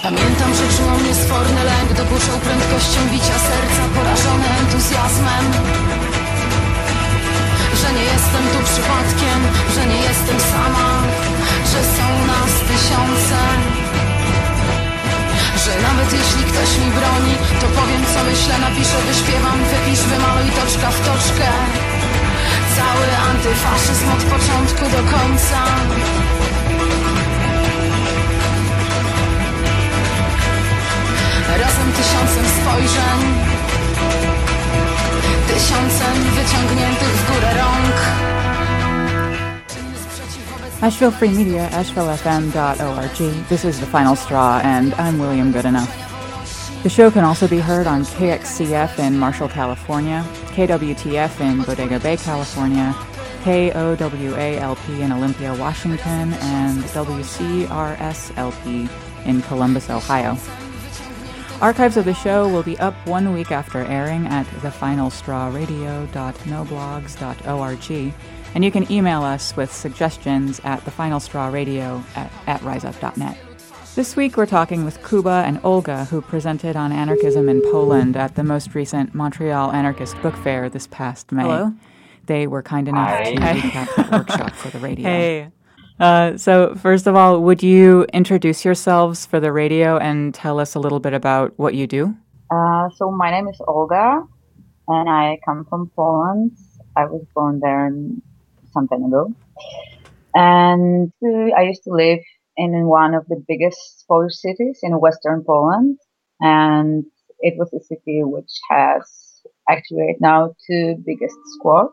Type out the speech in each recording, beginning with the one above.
Pamiętam, że czuło mnie sforny lęk, dokuczał prędkością bicia serca, porażony entuzjazmem. Że nie jestem tu przypadkiem, że nie jestem sama, że są nas tysiące. Że nawet jeśli ktoś mi broni, to powiem co myślę, napiszę, wyśpiewam, wypisz, wymaluj toczka w toczkę. Cały antyfaszyzm od początku do końca. Razem tysiącem spojrzeń, tysiącem wyciągniętych w górę rąk. Asheville Free Media, ashevillefm.org. This is The Final Straw, and I'm William Goodenough. The show can also be heard on KXCF in Marshall, California, KWTF in Bodega Bay, California, KOWALP in Olympia, Washington, and WCRSLP in Columbus, Ohio. Archives of the show will be up 1 week after airing at thefinalstrawradio.noblogs.org, and you can email us with suggestions at thefinalstrawradio at riseup.net. This week we're talking with Kuba and Olga, who presented on anarchism in Poland at the most recent Montreal Anarchist Book Fair this past May. Hello. They were kind enough to recap that workshop for the radio. Hey. So first of all, would you introduce yourselves for the radio and tell us a little bit about what you do? So my name is Olga, and I come from Poland. I was born there some time ago. And I used to live in one of the biggest Polish cities in western Poland. And it was a city which has actually right now 2 biggest squads.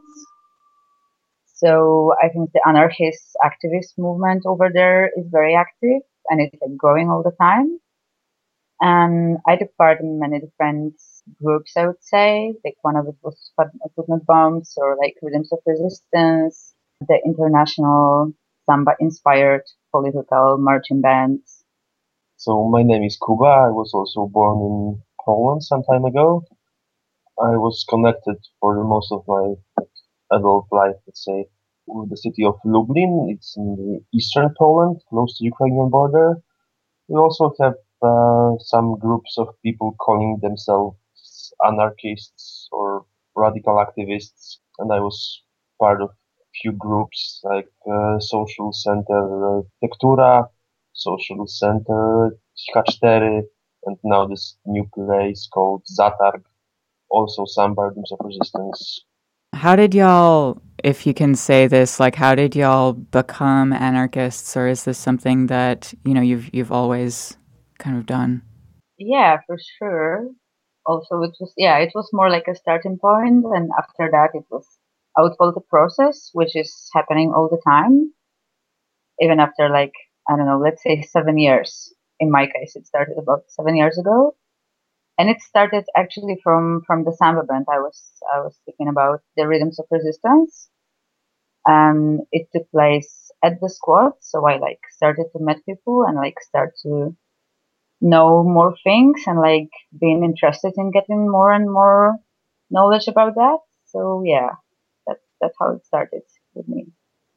So I think the anarchist activist movement over there is very active and it's like growing all the time. And I took part in many different groups, I would say. Like one of it was Footnote Bombs or like Rhythms of Resistance, the international Samba-inspired political marching bands. So my name is Kuba. I was also born in Poland some time ago. I was connected for most of my adult life, let's say, with the city of Lublin. It's in the eastern Poland, close to Ukrainian border. We also have some groups of people calling themselves anarchists or radical activists, and I was part of few groups like Social Center Tektura, Social Center H4, and now this new place called Zatarg, also some Rhythms of Resistance. How did y'all, if you can say this, like how did y'all become anarchists, or is this something that, you know, you've always kind of done? Yeah, for sure. Also, it was more like a starting point, and after that it was, I would call it a process, which is happening all the time. Even after like, I don't know, let's say 7 years. In my case, it started about 7 years ago. And it started actually from the Samba band I was speaking about, the Rhythms of Resistance. And it took place at the squad. So I like started to meet people and like start to know more things and like being interested in getting more and more knowledge about that. So yeah, that's how it started with me.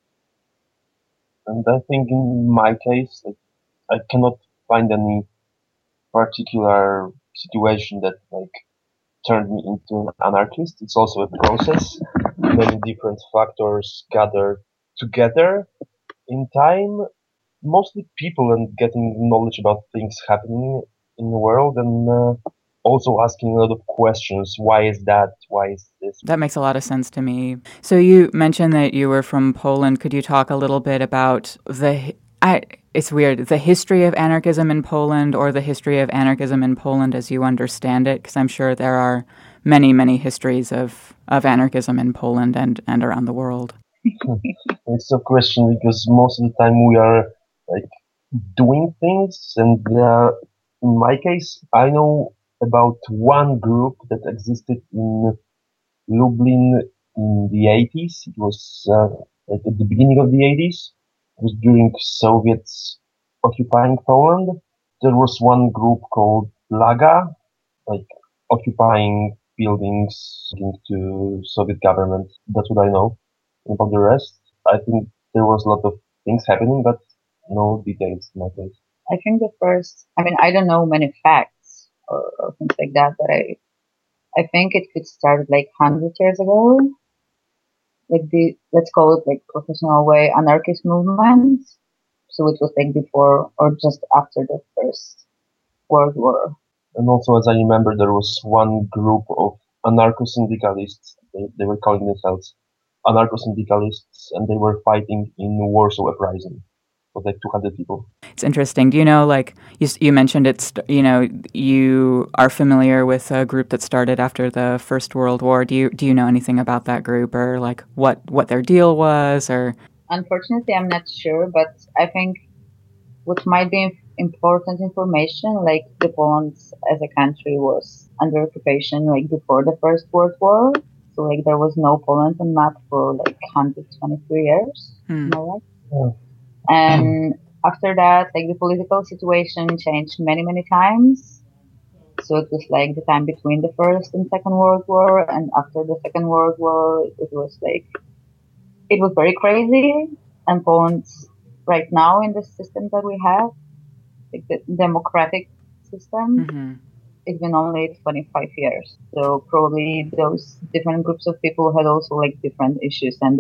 And I think in my case, I cannot find any particular situation that like turned me into an anarchist. It's also a process. Many different factors gather together in time. Mostly people and getting knowledge about things happening in the world, and also asking a lot of questions. Why is that? Why is this? That makes a lot of sense to me. So you mentioned that you were from Poland. Could you talk a little bit about it's weird, the history of anarchism in Poland, or the history of anarchism in Poland as you understand it? Because I'm sure there are many, many histories of anarchism in Poland and around the world. It's a question because most of the time we are like doing things, and in my case, I know about one group that existed in Lublin in the 80s. It was like at the beginning of the 80s. It was during Soviets occupying Poland. There was one group called Laga, like occupying buildings linked to Soviet government. That's what I know. About the rest, I think there was a lot of things happening, but no details in my case. I think the first, I mean, I don't know many facts or things like that, but I think it could start like 100 years ago, like the, let's call it like professional way, anarchist movement. So it was like before or just after the First World War. And also, as I remember, there was one group of anarcho-syndicalists. They were calling themselves anarcho-syndicalists, and they were fighting in Warsaw Uprising. It was like 200 people. It's interesting. Do you know, like you mentioned, you are familiar with a group that started after the First World War. Do you know anything about that group, or like what their deal was, or? Unfortunately, I'm not sure, but I think what might be important information, like the Poland as a country was under occupation like before the First World War. So like there was no Poland on map for like 123 years. Am I right? Yeah. And after that, like the political situation changed many, many times. So it was like the time between the First and Second World War, and after the Second World War, it was like it was very crazy. And Poland right now in the system that we have, like the democratic system, it's been only 25 years. So probably those different groups of people had also like different issues and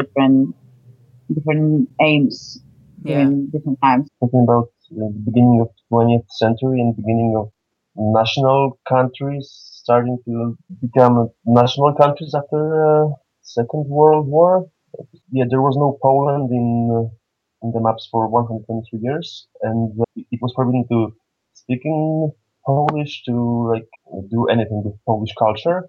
different aims during different times. Talking about the beginning of 20th century and beginning of national countries starting to become national countries after Second World War. Yeah, there was no Poland in the maps for 123 years, and it was forbidden to speak in Polish, to like do anything with Polish culture.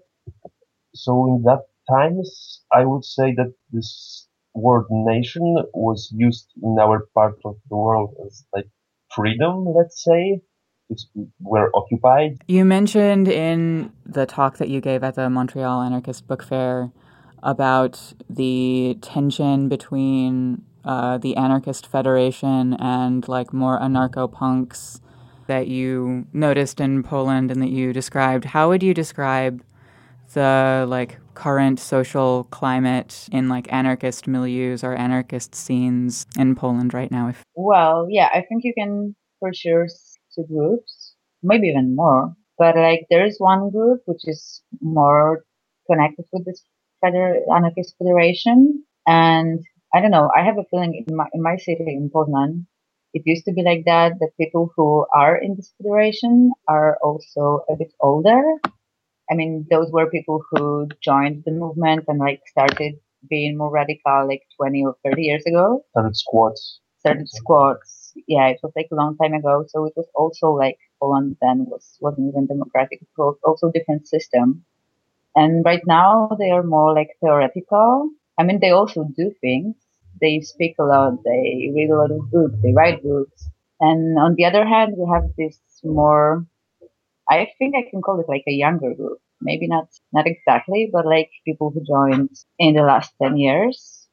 So in that times, I would say that this word nation was used in our part of the world as like freedom, let's say. We're occupied. You mentioned in the talk that you gave at the Montreal Anarchist Book Fair about the tension between the Anarchist Federation and like more anarcho-punks that you noticed in Poland and that you described. How would you describe the like current social climate in like anarchist milieus or anarchist scenes in Poland right now? Well, yeah, I think you can for sure two groups, maybe even more. But like there is one group which is more connected with this anarchist federation, and I don't know. I have a feeling in my city in Poznan, it used to be like that. That people who are in this federation are also a bit older. I mean, those were people who joined the movement and like started being more radical like 20 or 30 years ago. Started squads. Yeah, it was like a long time ago. So it was also like Poland then wasn't even democratic. It was also different system. And right now they are more like theoretical. I mean, they also do things. They speak a lot. They read a lot of books. They write books. And on the other hand, we have this more, I think I can call it like a younger group. Maybe not exactly, but like people who joined in the last 10 years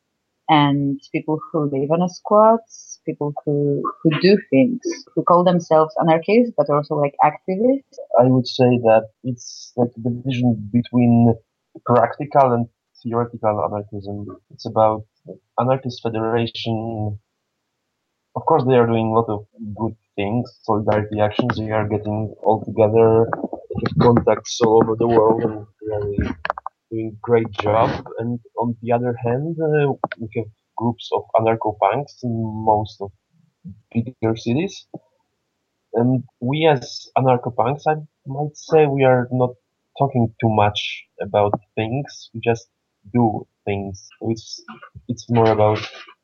and people who live on a squads, people who do things, who call themselves anarchists, but also like activists. I would say that it's like the division between practical and theoretical anarchism. It's about anarchist federation. Of course, they are doing a lot of good things, solidarity actions. They are getting all together, with contacts all over the world, and really doing great job. And on the other hand, we have groups of anarcho-punks in most of bigger cities. And we as anarcho-punks, I might say we are not talking too much about things. We just do things. It's more about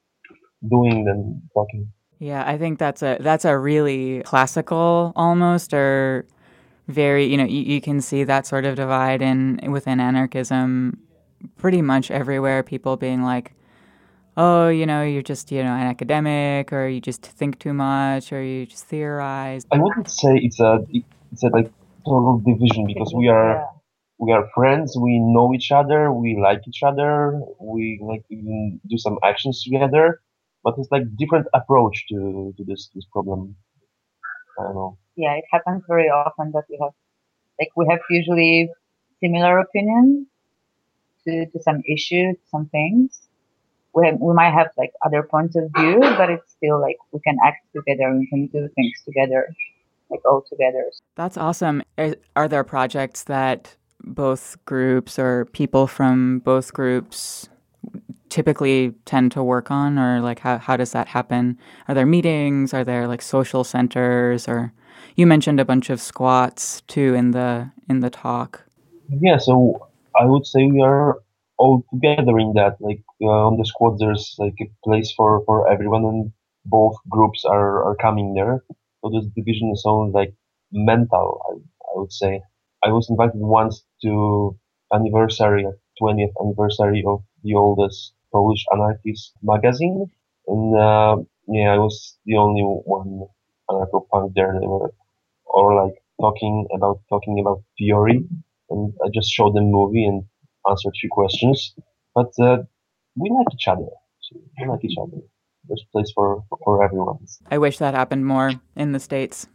doing than talking. Yeah, I think that's a really classical almost or very, you can see that sort of divide within anarchism pretty much everywhere, people being like, oh, you're just, an academic, or you just think too much, or you just theorize. I wouldn't say it's a like total division, because we are friends, we know each other, we like each other, we like even do some actions together, but it's like different approach to this problem. I don't know. Yeah, it happens very often that we have usually similar opinions to some issues, some things. we might have like other points of view, but it's still like we can act together, we can do things together, like all together. That's awesome. Are there projects that both groups or people from both groups typically tend to work on, or like how does that happen? Are there meetings? Are there like social centers? Or you mentioned a bunch of squats too in the talk. Yeah, so I would say we are all together in that. Like on the squad, there's like a place for everyone, and both groups are coming there. So this division is only like mental, I would say. I was invited once to 20th anniversary of the oldest Polish anarchist magazine, and yeah, I was the only one anarcho-punk there. They were all like talking about theory, and I just showed them movie and answered a few questions. But we like each other. So we like each other. There's place for everyone. I wish that happened more in the States.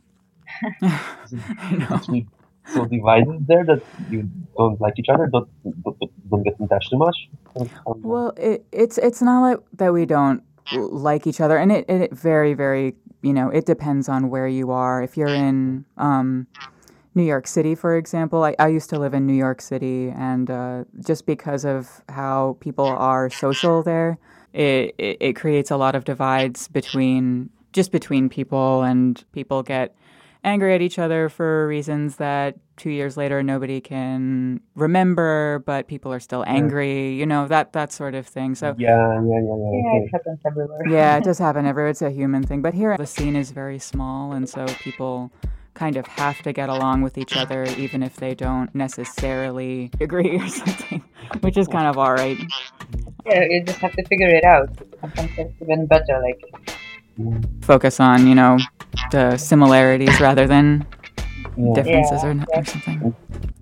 I know. It's so divided there that you don't like each other, don't get in touch too much. Well, it's not like that we don't like each other, and it very, very, it depends on where you are. If you're in New York City, for example, I used to live in New York City, and just because of how people are social there, it creates a lot of divides between people, and people get angry at each other for reasons that 2 years later nobody can remember, but people are still angry, that sort of thing. So yeah, it happens everywhere. Yeah, it does happen everywhere. It's a human thing. But here the scene is very small, and so people kind of have to get along with each other even if they don't necessarily agree or something, which is kind of all right. Yeah, you just have to figure it out. Sometimes it's even better, like focus on, the similarities rather than differences or something.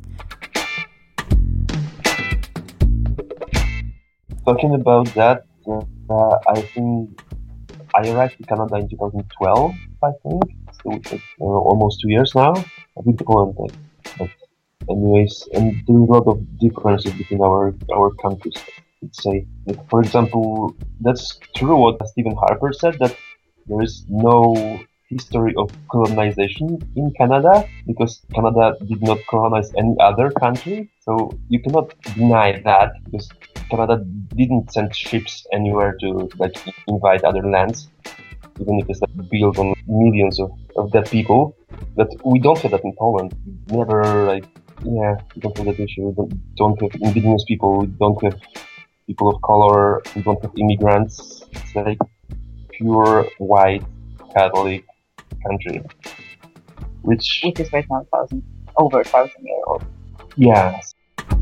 Talking about that, I think I arrived to Canada in 2012, I think. So it's almost 2 years now. I've been to Poland, but anyways, and there are a lot of differences between our countries. Let's say, for example, that's true what Stephen Harper said, that there is no history of colonization in Canada because Canada did not colonize any other country. So you cannot deny that because Canada didn't send ships anywhere to like invade other lands, even if it's like, built on millions of dead people. But we don't have that in Poland. Never we don't have that issue. We don't have indigenous people. We don't have people of color. We don't have immigrants. It's like pure white Catholic country, which is right now over 1,000 years old. Yes.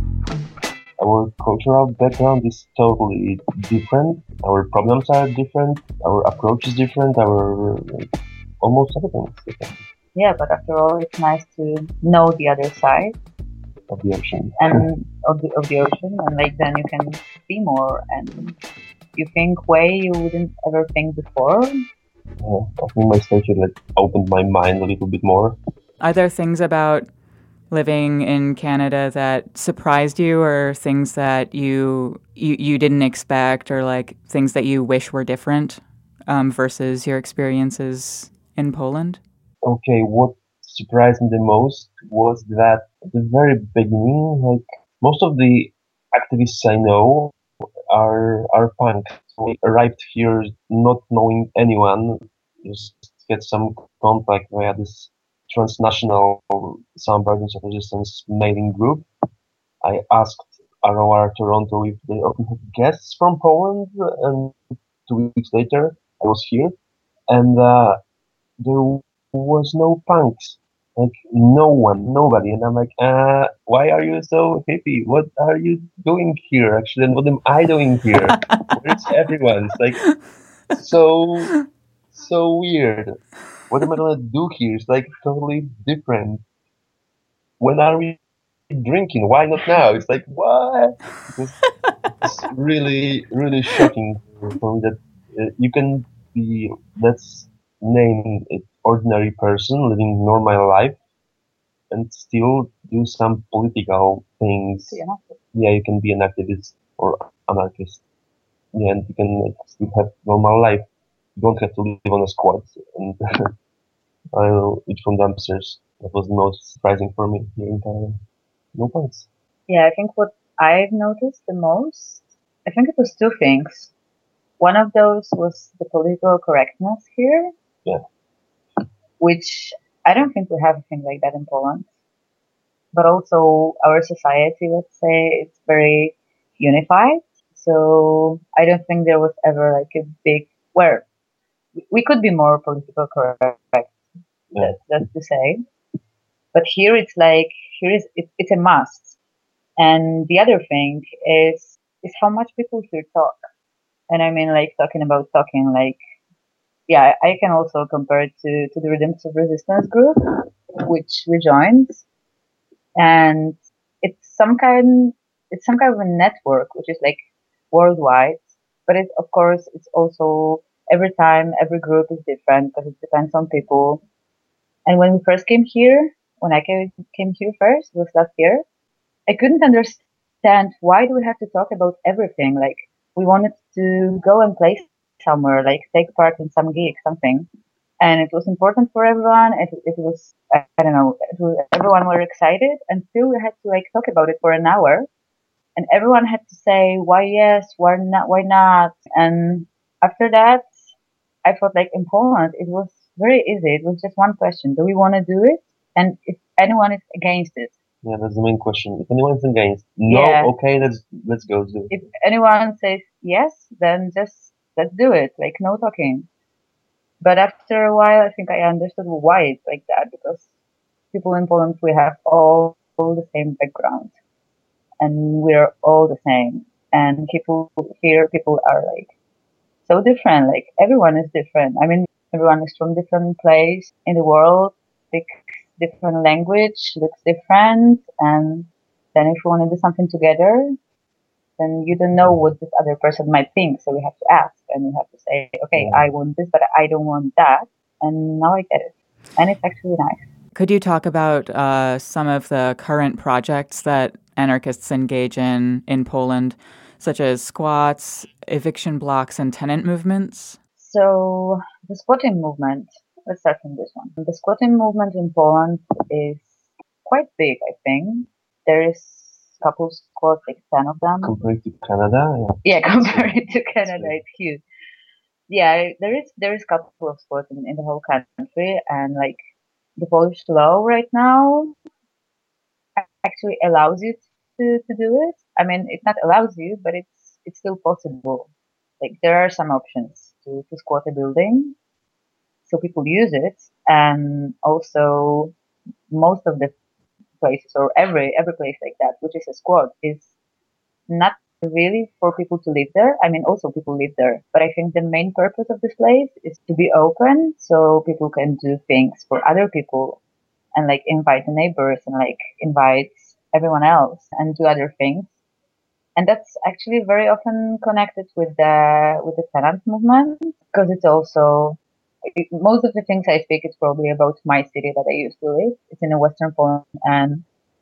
Our cultural background is totally different. Our problems are different. Our approach is different. Our almost everything is different. Yeah, but after all, it's nice to know the other side of the ocean, and of the ocean, and like then you can see more, and you think way you wouldn't ever think before. Yeah, I think my stage opened my mind a little bit more. Are there things about living in Canada that surprised you, or things that you didn't expect, or like things that you wish were different versus your experiences in Poland? Okay, what surprised me the most was that at the very beginning, like most of the activists I know are punk. We arrived here not knowing anyone, just get some contact via this transnational Some Burdens of Resistance mailing group. I asked ROR Toronto if they often have guests from Poland, and 2 weeks later I was here, and there was no punks. Like no one, nobody, and I'm like, why are you so hippie? What are you doing here? Actually, and what am I doing here? Where's everyone? It's like so weird. What am I gonna do here? It's like totally different. When are we drinking? Why not now? It's like what? It's really really shocking for me that you can be, let's name it, ordinary person living normal life and still do some political things. Yeah, you can be an activist or anarchist. yeah, and you can like, still have normal life. You don't have to live on a squad and eat from dumpsters. That was the most surprising for me here in Thailand. No points. Yeah, I think what I've noticed the most, I think it was two things. One of those was the political correctness here, Yeah. which I don't think we have a thing like that in Poland. But also our society, let's say, it's very unified. So I don't think there was ever like a big where we could be more political correct. Yeah. That's to say. But here it's like it's a must. And the other thing is how much people here talk. And I mean like talking about talking like yeah, I can also compare it to the Redemptive Resistance group, which we joined. And it's some kind it's some kind of a network which is like worldwide. But it of course it's also every time every group is different because it depends on people. And when we first came here, when I came here first, it was last year, I couldn't understand why do we have to talk about everything. Like we wanted to go and play somewhere, like take part in some gig, something, and it was important for everyone. It was I don't know, everyone were excited, and still we had to like talk about it for an hour, and everyone had to say why yes, why not, and after that, I felt like in Poland it was very easy. It was just one question: do we want to do it? And if anyone is against it, Yeah, that's the main question. If anyone's against, no, yeah. okay, let's go do it. If anyone says yes, then just let's do it. Like no talking. But after a while, I think I understood why it's like that because people in Poland we have all the same background and we're all the same. And people here, people are like so different. Like everyone is different. I mean, everyone is from different place in the world, speaks different language, looks different, and then if you want to do something together, then you don't know what this other person might think. So we have to ask and we have to say, okay, I want this, but I don't want that. And now I get it. And it's actually nice. Could you talk about some of the current projects that anarchists engage in Poland, such as squats, eviction blocks, and tenant movements? So the squatting movement, let's start from this one. The squatting movement in Poland is quite big, I think. There is a couple squats, like 10 of them. Compared to Canada, yeah, compared to Canada, it's huge. Yeah, there is a couple of squats in the whole country, and like the Polish law right now actually allows you to do it. I mean, it not allows you, but it's still possible. Like there are some options to squat a building, so people use it, and also most of the places or every place like that, which is a squat, is not really for people to live there. I mean, also people live there, but I think the main purpose of this place is to be open so people can do things for other people and like invite the neighbors and like invite everyone else and do other things. And that's actually very often connected with the tenant movement because it's also most of the things I speak is probably about my city that I used to live. It's in the Western Poland, and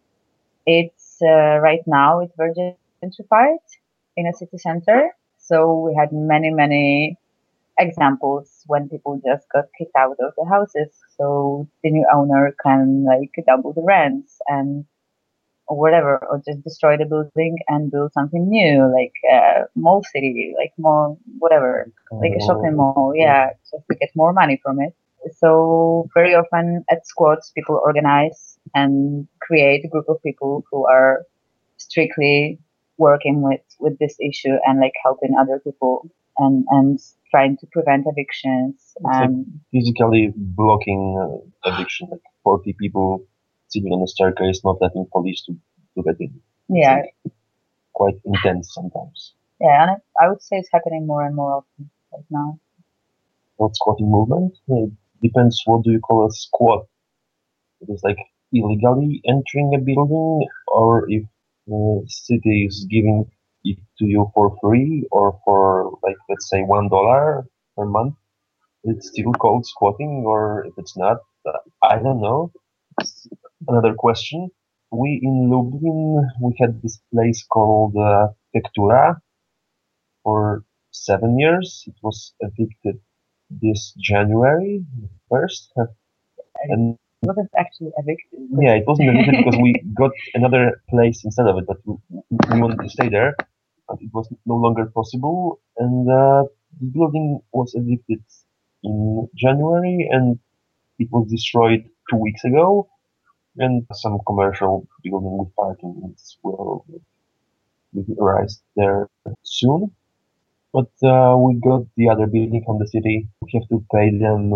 it's right now it's very gentrified in a city center. So we had many examples when people just got kicked out of the houses, so the new owner can like double the rents and or whatever, or just destroy the building and build something new, like mall city, like mall, whatever, like a shopping mall, yeah, just to get more money from it. So very often at squads, people organize and create a group of people who are strictly working with this issue and like helping other people and trying to prevent evictions. like physically blocking eviction, like 40 people sitting on the staircase, not letting police to get in. Yeah, Quite intense sometimes. yeah, and I would say it's happening more and more often right now. Not squatting movement. It depends what do you call a squat. It is like illegally entering a building, or if the city is giving it to you for free, or for like let's say $1 per month. It's still called squatting, or if it's not, I don't know. It's another question. We in Lublin we had this place called Tektura for 7 years. It was evicted this January 1st. And It wasn't actually evicted. yeah, it wasn't evicted because we got another place instead of it, but we wanted to stay there, but it was no longer possible. And the building was evicted in January, and it was destroyed 2 weeks ago. And some commercial building with parking will rise there soon. But we got the other building from the city. We have to pay them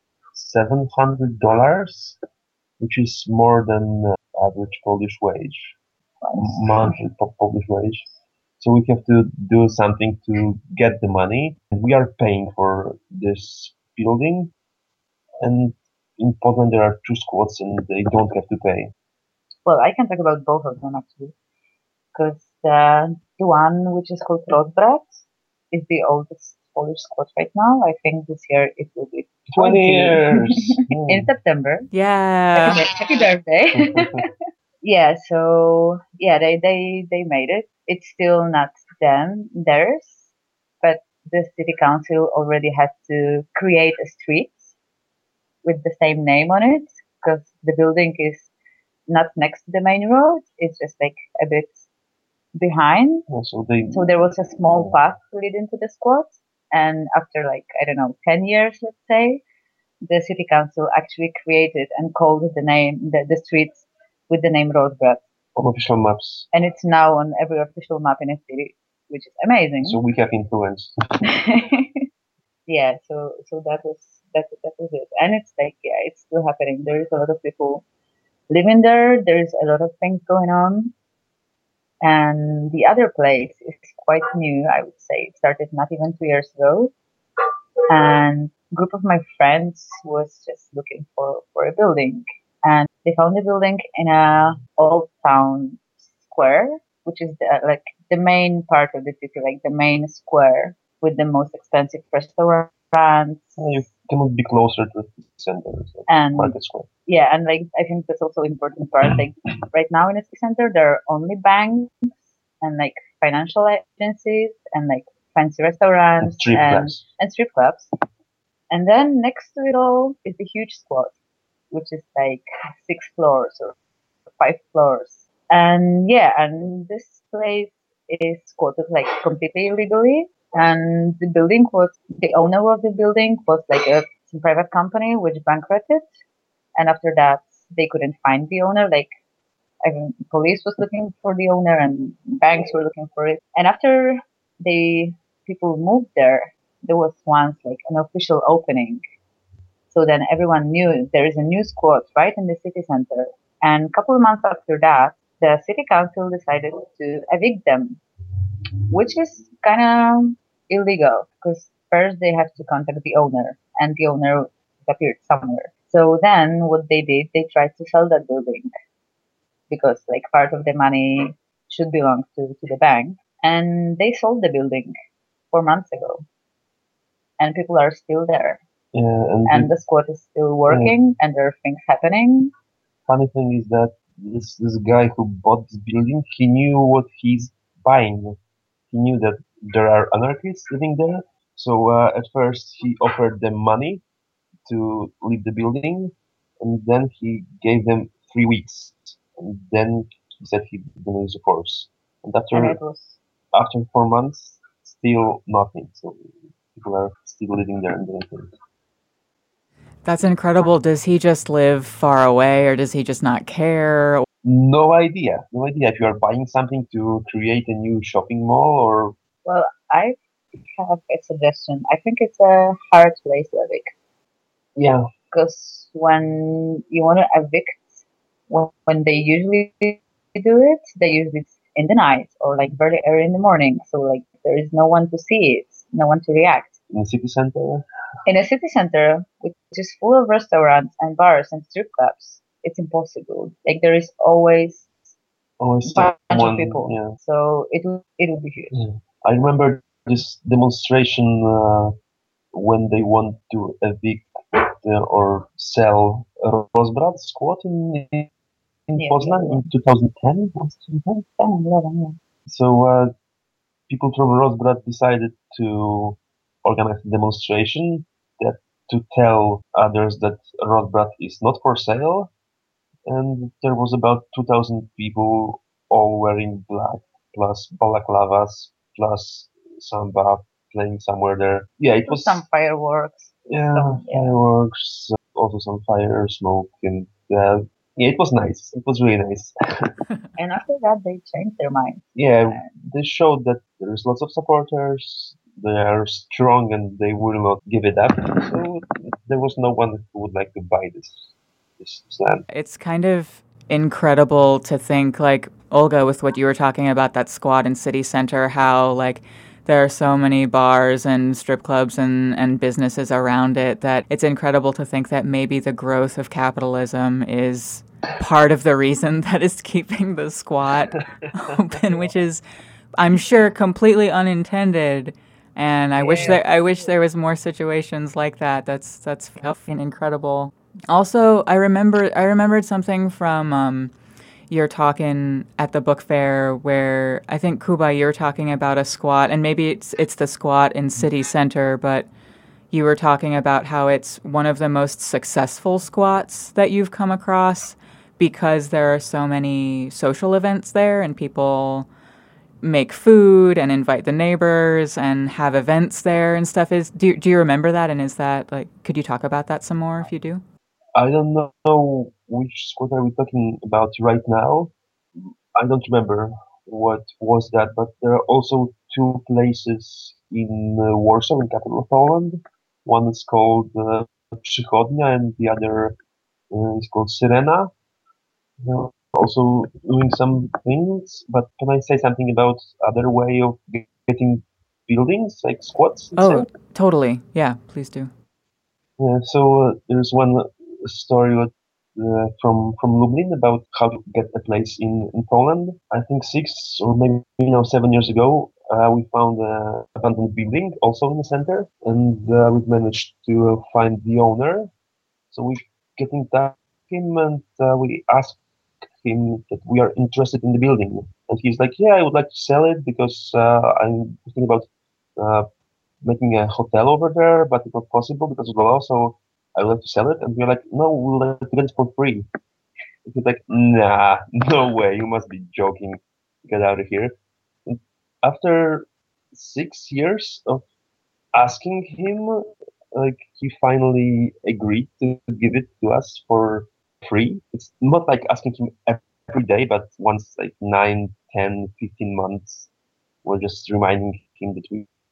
$700, which is more than average Polish wage, monthly Polish wage. So we have to do something to get the money. And we are paying for this building. And in Poland, there are two squads, and they don't have to pay. Well, I can talk about both of them actually, because the one which is called Rozbrat is the oldest Polish squad right now. I think this year it will be 20 years! in September. Yeah. Happy birthday! Yeah, so yeah, they made it. It's still not theirs, but the city council already had to create a street with the same name on it, because the building is not next to the main road. It's just like a bit behind. So there was a small path leading to the squad. And after like, I don't know, 10 years, let's say, the city council actually created and called the streets with the name Rozbrat. on official maps. And it's now on every official map in a city, which is amazing. So we have influence. Yeah, so that was it. And it's like, yeah, it's still happening. There is a lot of people living there. There's a lot of things going on. And the other place is quite new, I would say. It started not even 2 years ago. And a group of my friends was just looking for a building. And they found a building in a old town square, which is the main part of the city, like the main square with the most expensive restaurants. You cannot be closer to the center, and Market Square. Yeah, and like I think that's also important part. Like right now in a city center, there are only banks and like financial agencies and like fancy restaurants and strip clubs. And then next to it all is the huge squad, which is like 6 floors or 5 floors. And yeah, and this place is squatted like completely illegally. And the owner of the building was like some private company which bankrupted. And after that, they couldn't find the owner. Like, I mean, police was looking for the owner and banks were looking for it. And after people moved there was once like an official opening. So then everyone knew there is a new squad right in the city center. And a couple of months after that, the city council decided to evict them, which is kind of illegal because first they have to contact the owner and the owner appeared somewhere. So then what they did, they tried to sell that building because like part of the money should belong to the bank. And they sold the building 4 months ago. And people are still there. Yeah, and the squad is still working and there are things happening. Funny thing is that this guy who bought this building, he knew what he's buying. He knew that there are anarchists living there. So at first he offered them money to leave the building, and then he gave them 3 weeks. And then he said he's going to use the force. And after 4 months, still nothing. So people are still living there and doing things. That's incredible. Does he just live far away or does he just not care? No idea. If you are buying something to create a new shopping mall or... Well, I have a suggestion. I think it's a hard place to evict. Yeah. Because when you want to evict, when they usually do it, they usually in the night or like very early in the morning. So like there is no one to see it, no one to react. In a city center? In a city center, which is full of restaurants and bars and strip clubs, it's impossible. Like there is always a bunch of people. Yeah. So it will be huge. Yeah. I remember this demonstration when they want to evict or sell Rozbrat squad in Poznan in 2010. 11, yeah. So people from Rosbrad decided to organize a demonstration that to tell others that Rosbrad is not for sale. And there was about 2,000 people all wearing black, plus balaclavas, plus samba playing somewhere there. Yeah, it was some fireworks. Fireworks, also some fire, smoke, and it was nice. It was really nice. And after that, they changed their mind. Yeah, they showed that there's lots of supporters. They are strong and they will not give it up. So there was no one who would like to buy this land. It's kind of incredible to think, like, Olga, with what you were talking about, that squat in city center, how, like, there are so many bars and strip clubs and businesses around it, that it's incredible to think that maybe the growth of capitalism is part of the reason that is keeping the squat open, which is, I'm sure, completely unintended. And I wish there was more situations like that. That's fucking incredible. Also, I remembered something from your talking at the book fair, where I think, Kuba, you're talking about a squat, and maybe it's the squat in city center, but you were talking about how it's one of the most successful squats that you've come across because there are so many social events there and people make food and invite the neighbors and have events there and stuff. Do you remember that? And is that, like, could you talk about that some more if you do? I don't know which squat are we talking about right now. I don't remember what was that, but there are also two places in Warsaw, in capital of Poland. One is called Przychodnia and the other is called Syrena. They're also doing some things, but can I say something about other way of getting buildings, like squats? Oh, totally. Yeah, please do. Yeah, so there's one story from Lublin about how to get a place in Poland. I think 6 or maybe 7 years ago, we found an abandoned building also in the center, and we've managed to find the owner. So we get in touch with him and we asked him that we are interested in the building, and he's like, "Yeah, I would like to sell it because I'm thinking about making a hotel over there, but it's not possible because of the law. So I would like to sell it." And we're like, "No, we'll let you get it for free." He's like, "Nah, no way! You must be joking. Get out of here." And after 6 years of asking him, like, he finally agreed to give it to us for free. It's not like asking him every day, but once, like 9, 10, 15 months, we're just reminding him that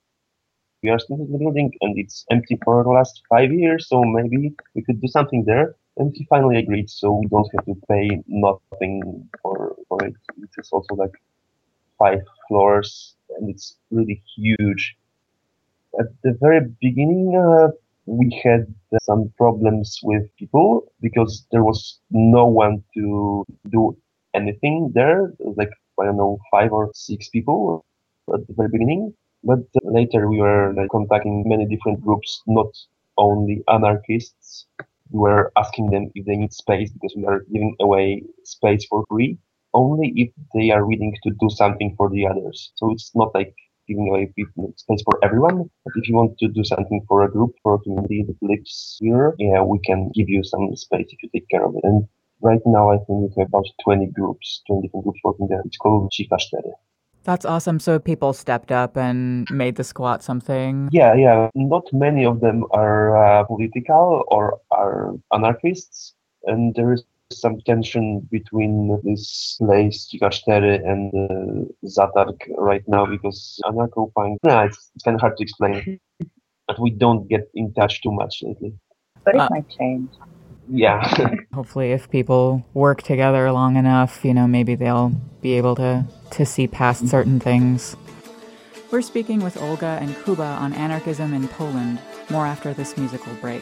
we are still in the building and it's empty for the last 5 years, so maybe we could do something there. And he finally agreed, so we don't have to pay nothing for it. It's also like 5 floors and it's really huge. At the very beginning, we had some problems with people because there was no one to do anything there. There was like, I don't know, 5 or 6 people at the very beginning. But later we were contacting many different groups, not only anarchists. We were asking them if they need space because we are giving away space for free, only if they are willing to do something for the others. So it's not like giving away space for everyone, but if you want to do something for a group, for a community that lives here, yeah, we can give you some space if you take care of it. And right now I think we have about 20 different groups working there. It's called Chica 4. That's awesome. So people stepped up and made the squat something. Yeah. Not many of them are political or are anarchists, and there is some tension between this place, Chica 4, and Zatarg right now because anarcho-punk, it's kind of hard to explain, but we don't get in touch too much lately. But it might change. Yeah. Hopefully if people work together long enough, maybe they'll be able to see past certain things. We're speaking with Olga and Kuba on anarchism in Poland. More after this musical break.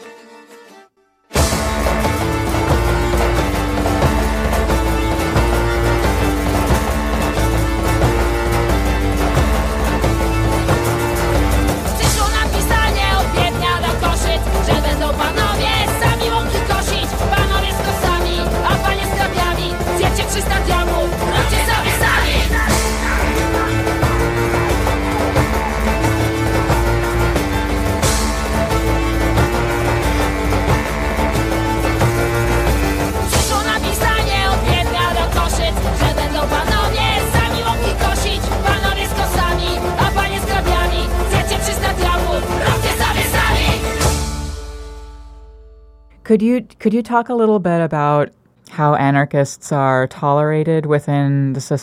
Could you talk a little bit about how anarchists are tolerated within those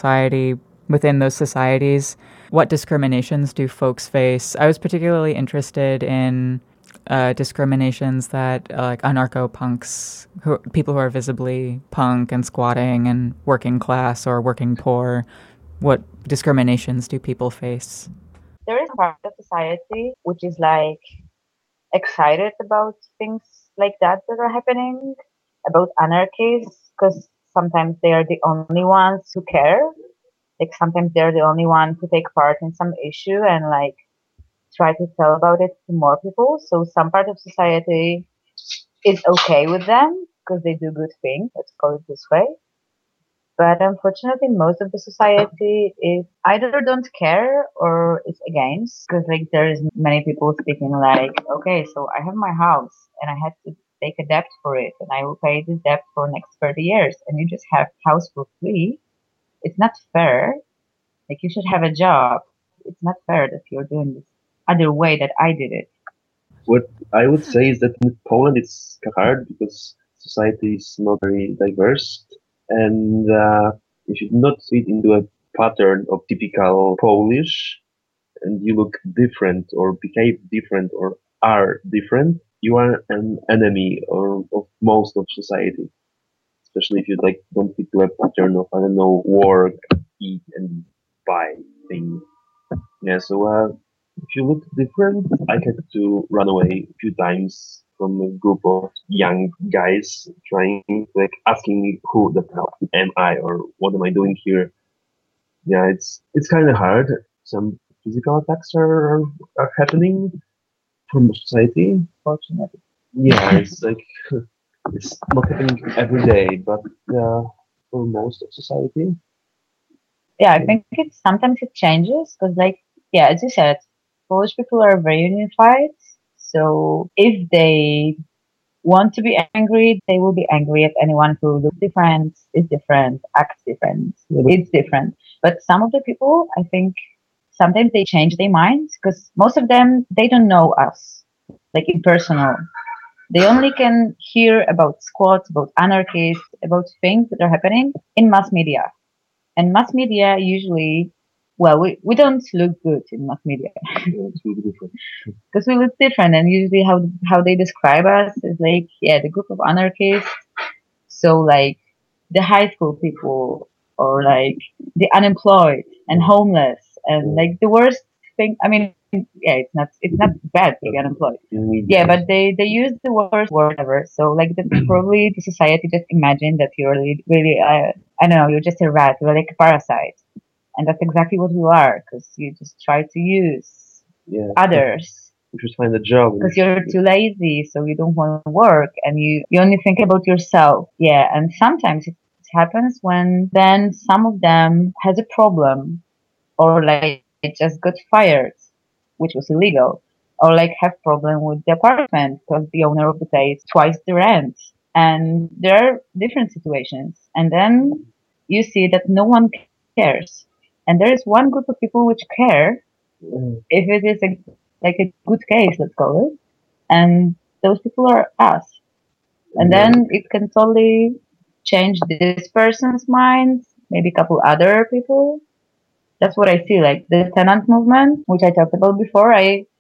societies? What discriminations do folks face? I was particularly interested in discriminations that like anarcho-punks, people who are visibly punk and squatting and working class or working poor. What discriminations do people face? There is a part of society which is like excited about things like that are happening, about anarchists, because sometimes they are the only ones who care. Like sometimes they're the only ones who take part in some issue and like try to tell about it to more people. So some part of society is okay with them because they do good things. Let's call it this way. But unfortunately, most of the society is either don't care or is against. Because like there is many people speaking like, okay, so I have my house and I had to take a debt for it, and I will pay this debt for next 30 years, and you just have house for free. It's not fair. Like you should have a job. It's not fair that you're doing this other way that I did it. What I would say is that in Poland it's hard because society is not very diverse, and you should not fit into a pattern of typical Polish, and you look different or behave different or are different, you are an enemy of most of society. Especially if you like don't fit to a pattern of, I don't know, work, eat, and buy things. Yeah, so if you look different, I had to run away a few times from a group of young guys trying, like, asking me who the hell am I or what am I doing here. Yeah, it's kind of hard. Some physical attacks are happening from society. Fortunately. Yeah, it's like it's not happening every day, but for most of society. Yeah, I think sometimes it changes because, like, yeah, as you said, Polish people are very unified. So if they want to be angry, they will be angry at anyone who looks different, is different, acts different, it's different. But some of the people, I think, sometimes they change their minds because most of them they don't know us, like in personal. They only can hear about squats, about anarchists, about things that are happening in mass media. And mass media usually, well, we don't look good in mass media Yeah, it's really different. because we look different. And usually how they describe us is like, yeah, the group of anarchists. So like the high school people or like the unemployed and homeless and like the worst thing. I mean, yeah, it's not bad to be unemployed. Yeah, but they use the worst word ever. So like probably the society just imagine that you're really I don't know, you're just a rat, you're like a parasite, and that's exactly what you are because you just try to use Yeah, others you should find a job. because you're too lazy, so you don't want to work, and you only think about yourself. Yeah, and sometimes it happens when then some of them has a problem or like it just got fired, which was illegal, or like have problem with the apartment because the owner of the place twice the rent. And there are different situations. And then you see that no one cares. And there is one group of people which care if it is like a good case, let's call it. And those people are us. And then it can totally change this person's mind, maybe a couple other people. That's what I see. Like the tenant movement, which I talked about before.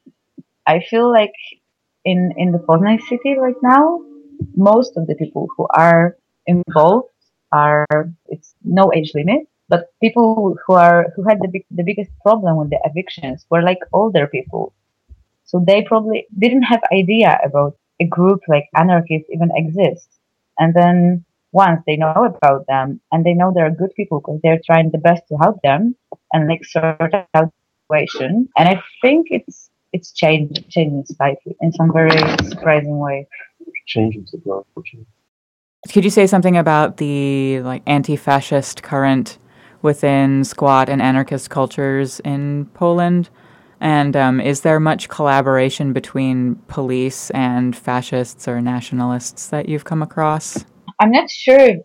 I feel like in the Poznan city right now, most of the people who are involved are it's no age limit, but people who had the biggest problem with the evictions were like older people. So they probably didn't have idea about a group like anarchists even exists. And then once they know about them and they know they're good people because they're trying the best to help them and like sort out the situation. And I think it's changing slightly in some very surprising way. Changing the world. Could you say something about the like anti-fascist current within squat and anarchist cultures in Poland? And is there much collaboration between police and fascists or nationalists that you've come across? I'm not sure if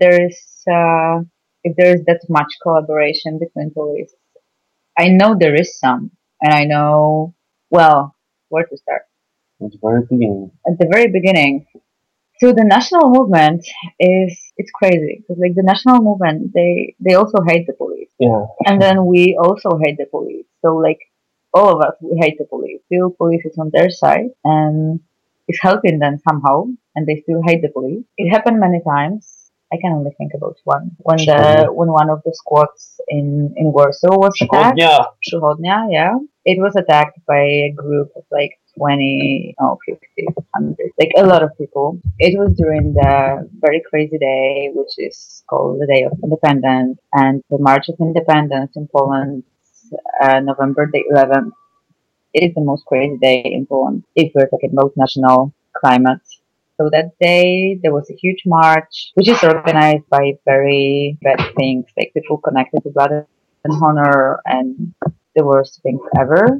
there is that much collaboration between police. I know there is some, and I know well where to start. At the very beginning. At the very beginning, So the national movement it's crazy because like the national movement they also hate the police. Yeah. And then we also hate the police. So like all of us we hate the police. Still police is on their side and is helping them somehow and they still hate the police. It happened many times. I can only think about one. When one of the squads in Warsaw was attacked. Przychodnia, yeah. It was attacked by a group of like 20, 50, 100, like a lot of people. It was during the very crazy day, which is called the Day of Independence, and the March of Independence in Poland, November the 11th. It is the most crazy day in Poland if we're talking about national climate. So that day there was a huge march, which is organized by very bad things, like people connected to blood and honor and the worst things ever.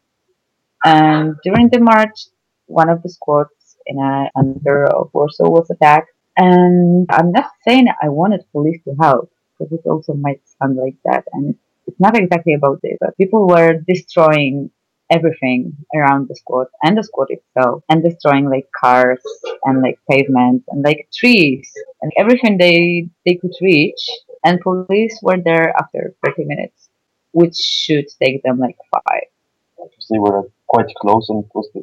And during the march, one of the squads in a under of Warsaw was attacked. And I'm not saying I wanted police to help, because it also might sound like that. And it's not exactly about this, but people were destroying everything around the squad and the squad itself, and destroying like cars and like pavements and like trees and everything they could reach. And police were there after 30 minutes, which should take them like 5. Because they were quite close, and it was the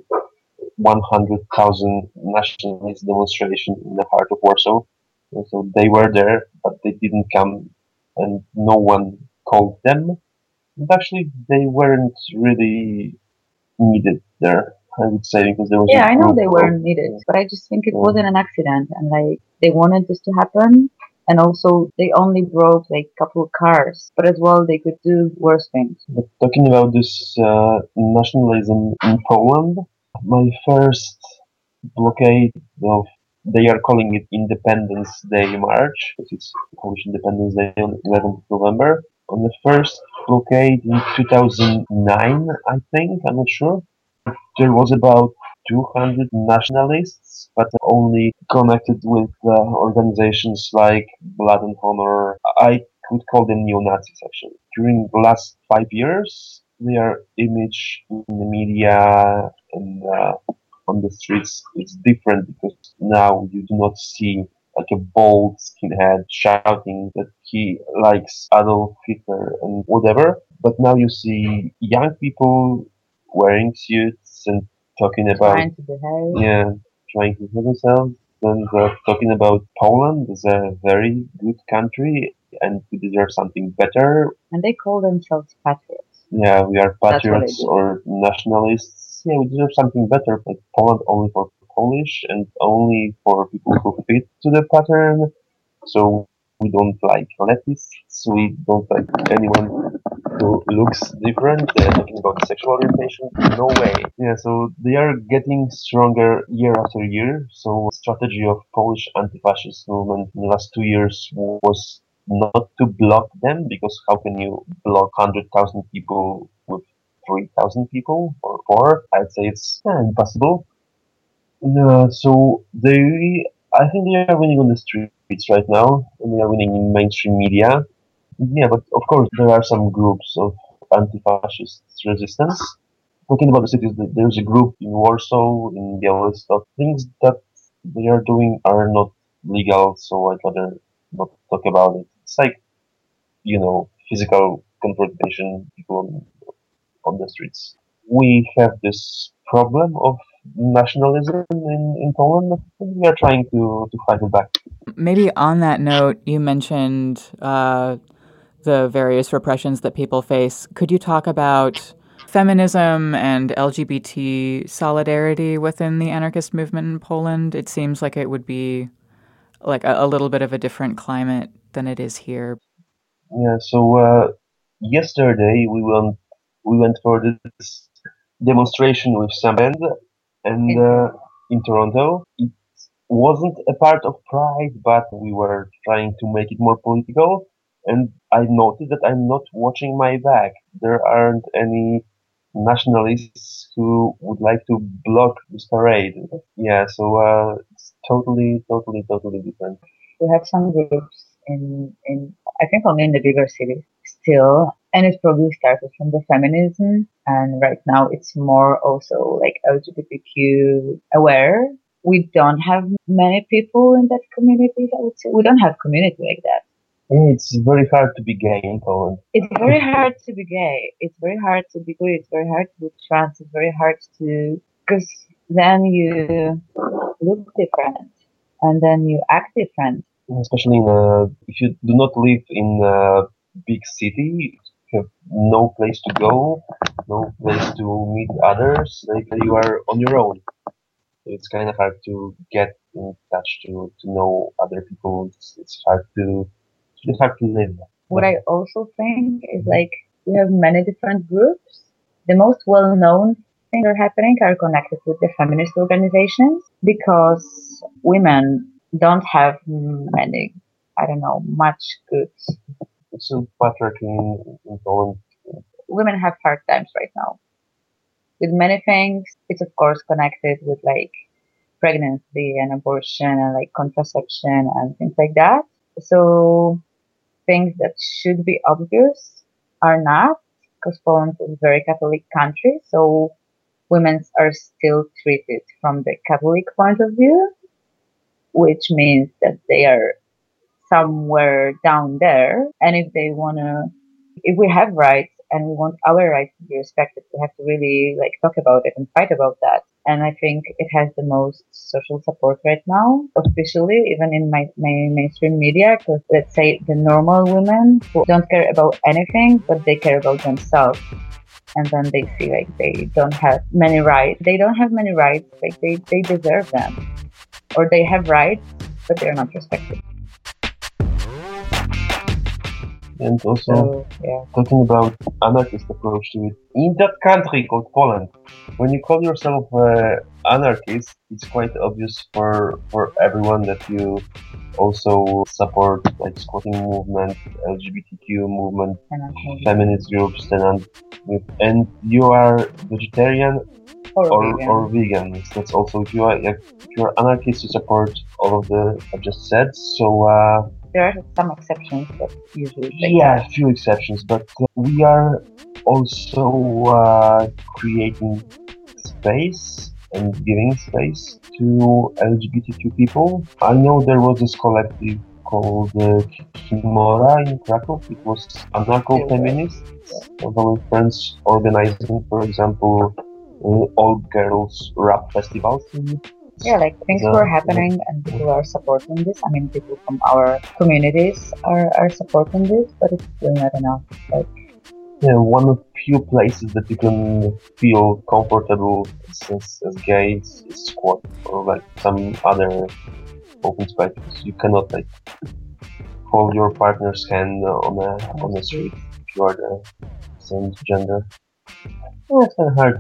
100,000 nationalist demonstration in the heart of Warsaw. And so they were there, but they didn't come, and no one called them. And actually, they weren't really needed there, I would say, because there was Yeah, a I know group they of- weren't needed, but I just think it wasn't an accident, and like they wanted this to happen. And also, they only broke like a couple of cars, but as well, they could do worse things. But talking about this nationalism in Poland, my first blockade of, they are calling it Independence Day March, because it's Polish Independence Day on 11th November. On the first blockade in 2009, I think, I'm not sure, there was about 200 nationalists, but only connected with organizations like Blood and Honor. I could call them neo-Nazis, actually. During the last 5 years, their image in the media and on the streets is different, because now you do not see like a bold skinhead shouting that he likes Adolf Hitler and whatever. But now you see young people wearing suits and talking about, Trying to behave. yeah, trying to heal themselves, and talking about Poland as a very good country and we deserve something better. And they call themselves patriots. Yeah, we are That's what they patriots do. or nationalists. Yeah, we deserve something better, like Poland only for Polish and only for people who fit to the pattern. So we don't like leftists. We don't like anyone who looks different. Talking about sexual orientation, no way. Yeah, so they are getting stronger year after year. So strategy of Polish anti-fascist movement in the last 2 years was not to block them, because how can you block 100,000 people with 3,000 people or 4? I'd say it's impossible. So I think they are winning on the streets right now, and they are winning in mainstream media. Yeah, but of course there are some groups of anti-fascist resistance. Talking about the cities, there's a group in Warsaw, in Białystok. Things that they are doing are not legal, so I'd rather not talk about it. It's like, physical confrontation, people on the streets. We have this problem of nationalism in Poland, and we are trying to fight it back. Maybe on that note, you mentioned the various repressions that people face. Could you talk about feminism and LGBT solidarity within the anarchist movement in Poland? It seems like it would be like a little bit of a different climate than it is here. Yeah. So yesterday we went for this demonstration with some band, and in Toronto. It wasn't a part of Pride, but we were trying to make it more political. And I noticed that I'm not watching my back. There aren't any nationalists who would like to block this parade. Yeah, so it's totally, totally, totally different. We have some groups in I think only in the bigger cities still, and it probably started from the feminism, and right now it's more also like LGBTQ aware, we don't have many people in that community. I would say we don't have community like that. It's very hard to be gay in Poland. It's very hard to be gay. It's very hard to be queer. It's very hard to be trans. It's very hard to, because then you look different and then you act different. Especially if you do not live in a big city, you have no place to go, no place to meet others. Like you are on your own. It's kind of hard to get in touch to know other people. It's really hard to live. What I also think is like we have many different groups. The most well-known things that are happening are connected with the feminist organizations because women don't have many, I don't know, much good. It's a patriarchy in Poland. Women have hard times right now with many things. It's of course connected with like pregnancy and abortion and like contraception and things like that. So things that should be obvious are not, because Poland is a very Catholic country, so women are still treated from the Catholic point of view, which means that they are somewhere down there. And if we have rights and we want our rights to be respected, we have to really like talk about it and fight about that. And I think it has the most social support right now, officially, even in my mainstream media, because let's say the normal women who don't care about anything, but they care about themselves. And then they feel like they don't have many rights. They don't have many rights, like they deserve them. Or they have rights, but they're not respected. And also, talking about anarchist approach to it, in that country called Poland, when you call yourself anarchist, it's quite obvious for everyone that you also support like squatting movement, LGBTQ movement, feminist groups, and you are vegetarian or vegan. That's also if you're anarchist, you support all of the I've just said. So. There are some exceptions, but usually a few exceptions, but we are also creating space and giving space to LGBTQ people. I know there was this collective called Kimora in Krakow. It was anarcho-feminists of our friends organizing, for example, all girls rap festivals. Like things were happening and people are supporting this. I mean, people from our communities are supporting this, but it's still not enough. Like, one of few places that you can feel comfortable as gay is squat or like some other open spaces. You cannot like hold your partner's hand on the street if you are the same gender. It's kind of hard.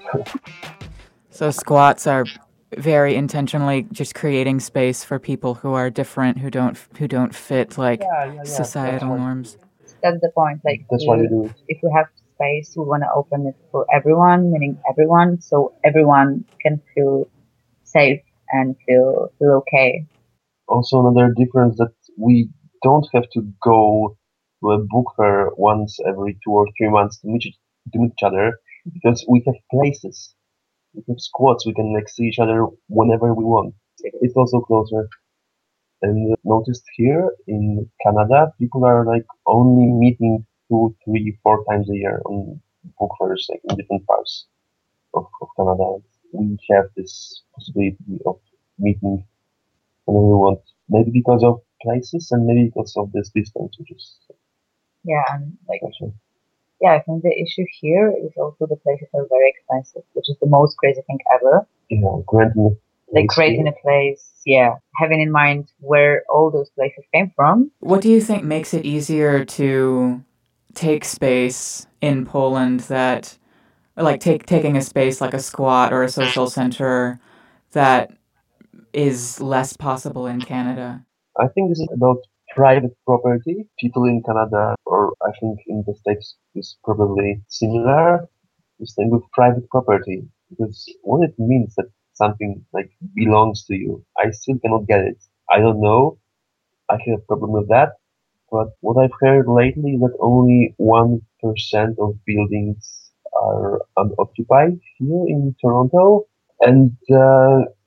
So squats are very intentionally just creating space for people who are different, who don't fit like societal norms. That's the point. Like that's why we do it. If we have space, we want to open it for everyone, meaning everyone, so everyone can feel safe and feel okay. Also, another difference that we don't have to go to a book fair once every 2 or 3 months to meet each other, because we have places. We have squats, we can like see each other whenever we want. It's also closer. And noticed here in Canada, people are like only meeting 2, 3, 4 times a year on book fairs, like in different parts of Canada. We have this possibility of meeting whenever we want, maybe because of places and maybe because of this distance, which is and like I think the issue here is also the places are very expensive, which is the most crazy thing ever. Creating a place, having in mind where all those places came from. What do you think makes it easier to take space in Poland that, like taking a space like a squat or a social center that is less possible in Canada? I think this is about private property. People in Canada, or I think in the States, is probably similar. This thing with private property, because what it means that something like belongs to you, I still cannot get it. I don't know. I have a problem with that. But what I've heard lately is that only 1% of buildings are unoccupied here in Toronto, and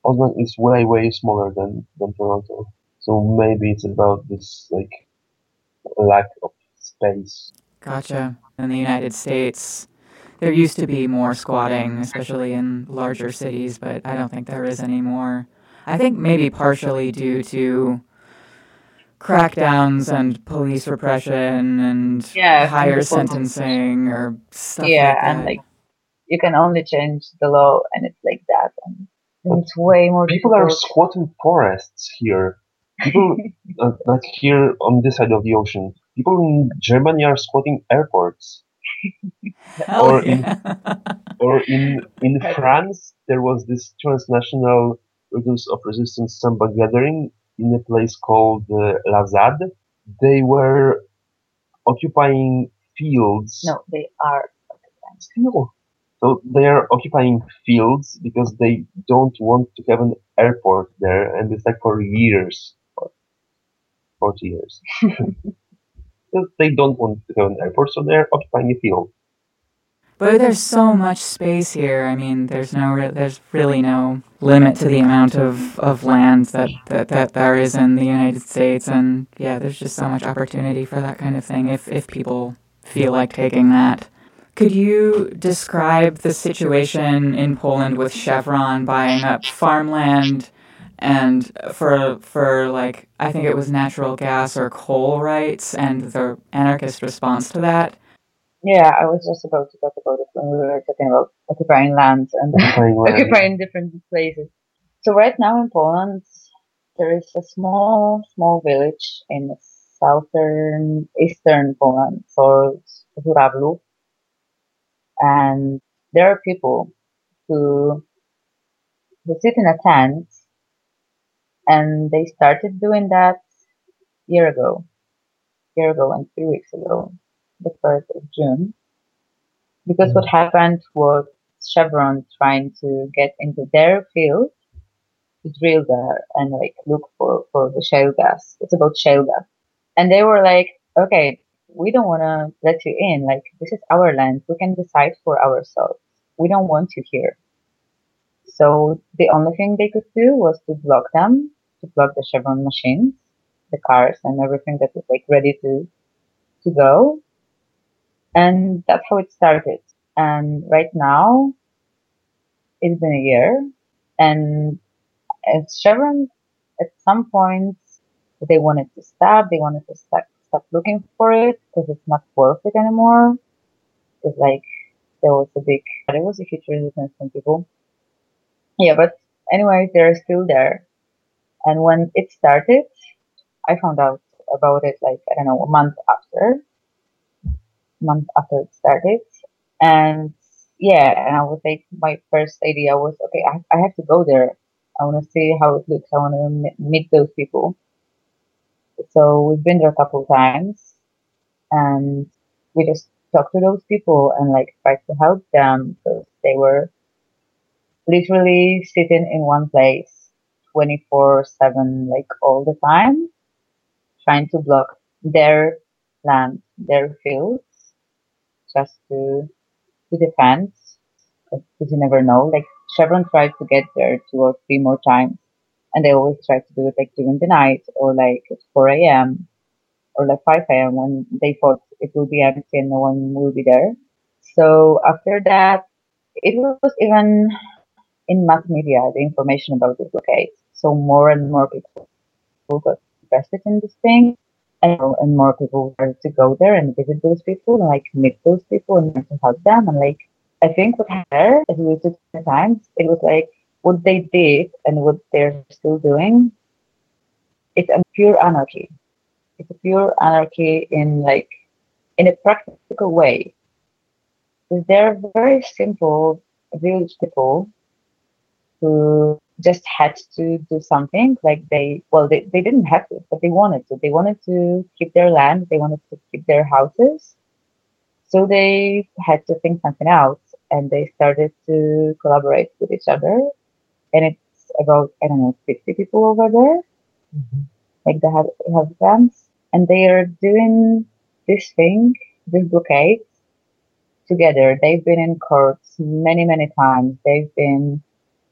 Poznan is way smaller than Toronto. So maybe it's about this like lack of space. Gotcha. In the United States, there used to be more squatting, especially in larger cities, but I don't think there is anymore. I think maybe partially due to crackdowns and police repression and Yeah, higher sentencing or stuff like that. and like you can only change the law, and it's like that, and it's way more People are difficult. squatting forests here. People like here on this side of the ocean. People in Germany are squatting airports. Hell Or in France, there was this transnational Rhythms of Resistance Samba gathering in a place called La ZAD. They were occupying fields. No, they are. No. So they are occupying fields because they don't want to have an airport there, and it's like for years, for 40 years. Because they don't want to have an airport, so they're occupying a field. But there's so much space here. I mean, there's really no limit to the amount of land that there is in the United States, and yeah, there's just so much opportunity for that kind of thing if people feel like taking that. Could you describe the situation in Poland with Chevron buying up farmland and for like I think it was natural gas or coal rights and the anarchist response to that? Yeah, I was just about to talk about it when we were talking about occupying lands and occupying different places. So right now in Poland, there is a small village in eastern Poland called Żurawlów, and there are people who sit in a tent, and they started doing that year ago and 3 weeks ago, the 1st of June. Because what happened was Chevron trying to get into their field to drill there and like look for the shale gas. It's about shale gas. And they were like, okay, we don't want to let you in. Like, this is our land. We can decide for ourselves. We don't want you here. So the only thing they could do was to block them, to block the Chevron machines, the cars and everything that was like ready to go. And that's how it started. And right now, it's been a year, and Chevron, at some point, they wanted to stop. They wanted to stop looking for it because it's not worth it anymore. It's like there was a huge resistance from people. Yeah, but anyway, they're still there. And when it started, I found out about it like I don't know, a month after it started, and yeah, and I was like, my first idea was, okay, I have to go there. I want to see how it looks. I want to meet those people. So we've been there a couple of times, and we just talked to those people and like tried to help them because they were literally sitting in one place 24/7, like all the time, trying to block their land, their fields, just to defend. Because you never know. Like Chevron tried to get there 2 or 3 more times, and they always try to do it like during the night or like at 4 a.m. or like 5 a.m. when they thought it will be empty and no one will be there. So after that, it was even in mass media, the information about this blockade. So more and more people got interested in this thing, and more people wanted to go there and visit those people and like meet those people and to help them. And like, I think what happened, as we took the times, it was like what they did and what they're still doing. It's a pure anarchy. It's a pure anarchy in a practical way. Because they're very simple village people who just had to do something. Like they didn't have to, but they wanted to. They wanted to keep their land. They wanted to keep their houses. So they had to think something out, and they started to collaborate with each other. And it's about, I don't know, 50 people over there. Mm-hmm. Like they have plans, and they are doing this blockade together. They've been in courts many, many times. They've been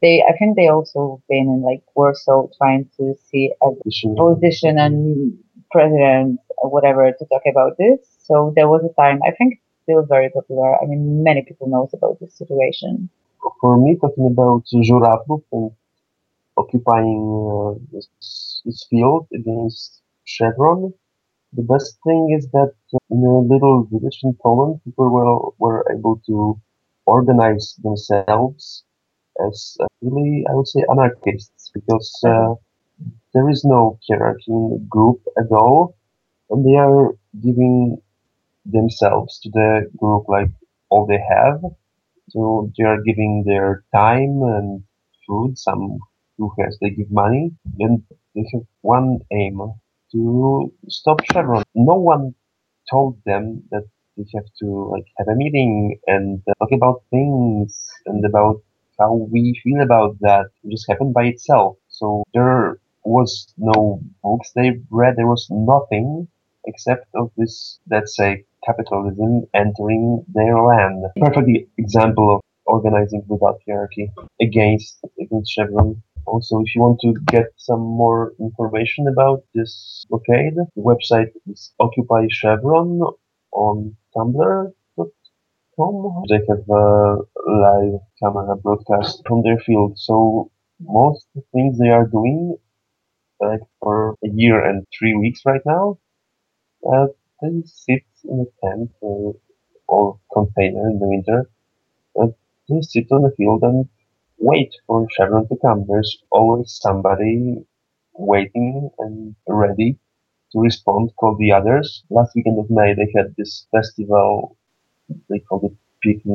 I think they also been in like Warsaw trying to see a politician and president or whatever to talk about this. So there was a time, I think it's still very popular. I mean, many people knows about this situation. For me, talking about Żuraw and occupying this field against Chevron, the best thing is that in a little village in Poland, people were able to organize themselves as really, I would say, anarchists, because there is no hierarchy in the group at all, and they are giving themselves to the group like all they have. So they are giving their time and food. Some who has they give money, and they have one aim to stop Chevron. No one told them that they have to like have a meeting and talk about things and about how we feel about that. It just happened by itself. So there was no books they read. There was nothing except of this, let's say, capitalism entering their land. Perfect example of organizing without hierarchy against Chevron. Also, if you want to get some more information about this blockade, the website is Occupy Chevron on Tumblr.com. They have a live camera broadcast from their field. So most of the things they are doing, like for a year and 3 weeks right now, uh, they sit in a tent or container in the winter. They sit on the field and wait for Chevron to come. There's always somebody waiting and ready to respond, call the others. Last weekend of May, they had this festival. They called it Picnic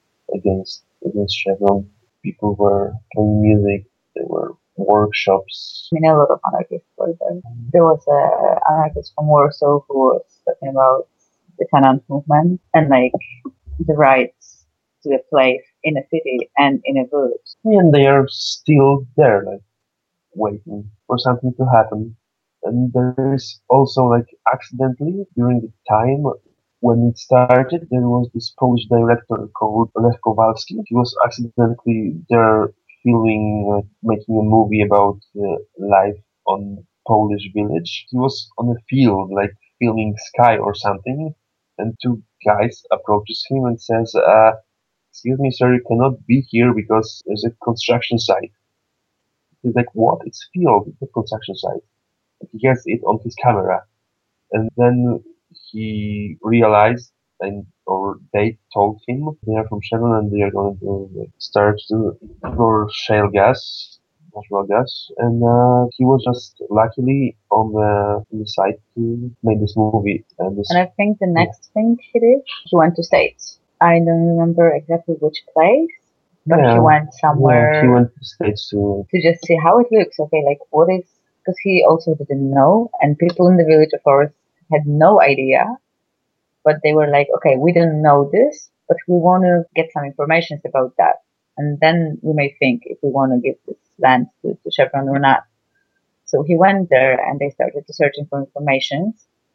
against Chevron. People were playing music. There were workshops. I mean, a lot of anarchists were there. There was an anarchist from Warsaw who was talking about the tenant movement and like the rights to a place in a city and in a village. And they are still there, like waiting for something to happen. And there is also like accidentally during the time when it started, there was this Polish director called Lech Kowalski. He was accidentally there filming, making a movie about life on Polish village. He was on a field, like filming sky or something, and two guys approaches him and says, "Excuse me, sir, you cannot be here because there's a construction site." He's like, "What? It's field, it's a construction site." He has it on his camera, and then he realized, and or they told him they are from Chevron and they are going to start to explore shale gas, natural gas, and he was just luckily on the site to make this movie. And I think the next thing he did, he went to States. I don't remember exactly which place, but he went somewhere. Yeah, he went to the States to just see how it looks. Okay, like what is, because he also didn't know, and people in the village, of course, had no idea, but they were like, okay, we don't know this, but we want to get some information about that. And then we may think if we want to give this land to Chevron or not. So he went there and they started searching for information.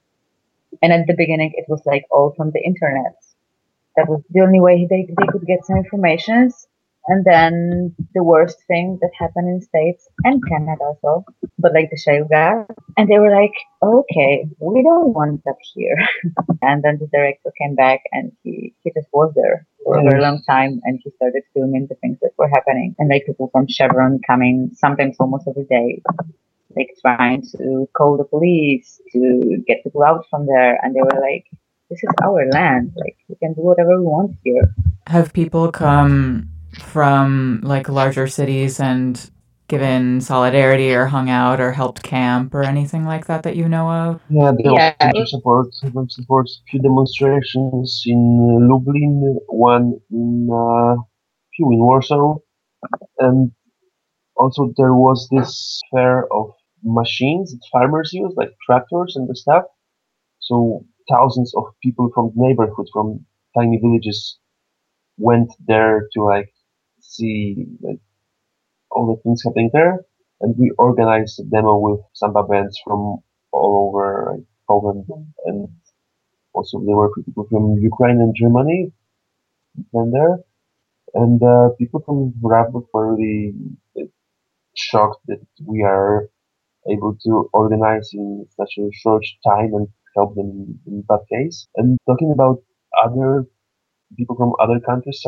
And at the beginning, it was like all from the internet. That was the only way they could get some information. And then the worst thing that happened in States and Canada also, but like the shale gas. And they were like, okay, we don't want that here. And then the director came back and he just was there for a very long time and he started filming the things that were happening. And like people from Chevron coming sometimes almost every day, like trying to call the police to get people out from there. And they were like, this is our land. Like we can do whatever we want here. Have people come from like larger cities and given solidarity or hung out or helped camp or anything like that you know of? Yeah, there was support a few demonstrations in Lublin, one in few in Warsaw, and also there was this fair of machines that farmers use, like tractors and the stuff. So thousands of people from the neighborhood, from tiny villages, went there to like see like all the things happening there, and we organized a demo with samba bands from all over like, Poland, and also there were people from Ukraine and Germany went there, And people from Radboud were really shocked that we are able to organize in such a short time and help them in that case. And talking about other people from other countries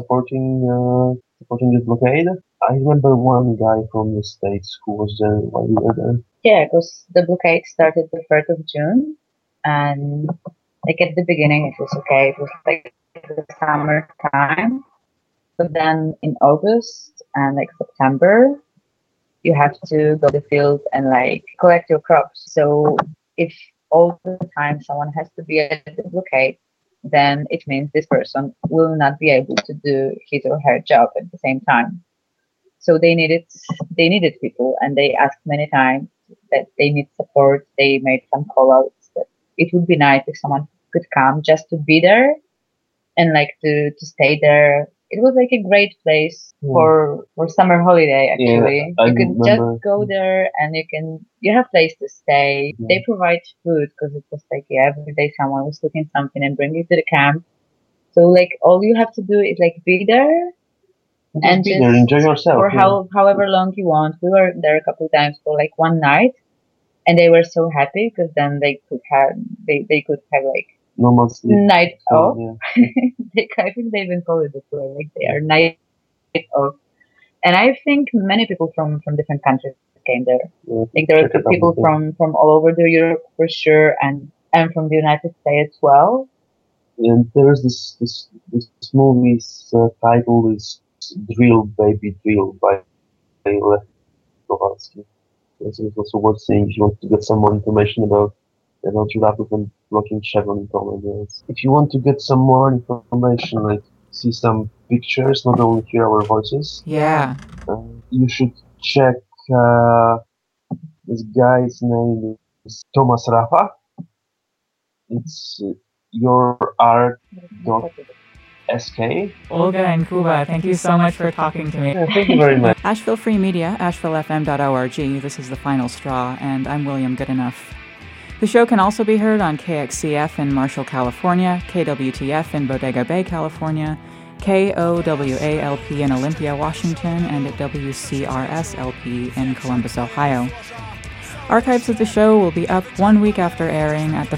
supporting this blockade, I remember one guy from the States who was there while we were there. Yeah, because the blockade started the 3rd of June, and like at the beginning it was okay. It was like the summer time, but then in August and like September, you have to go to the field and like collect your crops. So if all the time someone has to be at the blockade, then it means this person will not be able to do his or her job at the same time. So they needed people, and they asked many times that they need support. They made some call outs that it would be nice if someone could come just to be there and like to stay there. It was like a great place for summer holiday actually. Yeah, you can just go there and you have place to stay. Yeah. They provide food because it was like every day someone was cooking something and bringing it to the camp. So like all you have to do is like be there and just enjoy yourself for however long you want. We were there a couple of times for like one night, and they were so happy because then they could have like normal sleep. Night off. Yeah. I think they even call it this way, like they are night off. And I think many people from different countries came there. Yeah, like there are people from all over Europe for sure, and from the United States as well. And there's this movie's title is Drill Baby Drill by Lech Kowalski. So it's also worth saying if you want to get some more information about Radboud and blocking Chevron in Poland. Yes. If you want to get some more information, like see some pictures, not only hear our voices. Yeah. You should check this guy's name is Thomas Rafa. It's yourart.sk. Olga and Kuba, thank you so much for talking to me. Yeah, thank you very much. Asheville Free Media, ashevillefm.org. This is The Final Straw, and I'm William Goodonough. The show can also be heard on KXCF in Marshall, California, KWTF in Bodega Bay, California, KOWALP in Olympia, Washington, and at WCRS-LP in Columbus, Ohio. Archives of the show will be up 1 week after airing at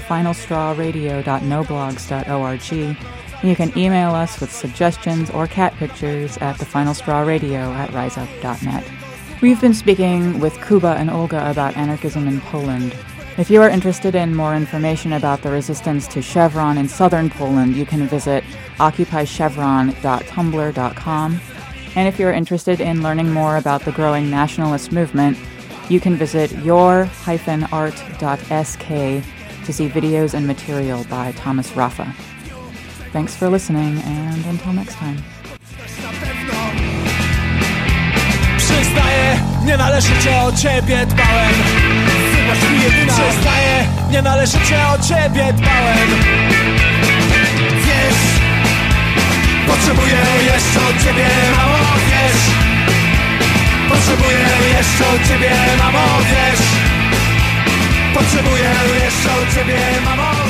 thefinalstrawradio.noblogs.org. You can email us with suggestions or cat pictures at thefinalstrawradio@riseup.net. We've been speaking with Kuba and Olga about anarchism in Poland. If you are interested in more information about the resistance to Chevron in southern Poland, you can visit occupychevron.tumblr.com. And if you're interested in learning more about the growing nationalist movement, you can visit your-art.sk to see videos and material by Thomas Rafa. Thanks for listening, and until next time. Przyznaję, nie należy cię o ciebie dbałem. Przyznaję, nie należy cię o ciebie dbałem. Wiesz, potrzebuję jeszcze od ciebie, mamo, wiesz. Potrzebuję jeszcze od ciebie, mamo, wiesz. Potrzebuję jeszcze od ciebie, mamo.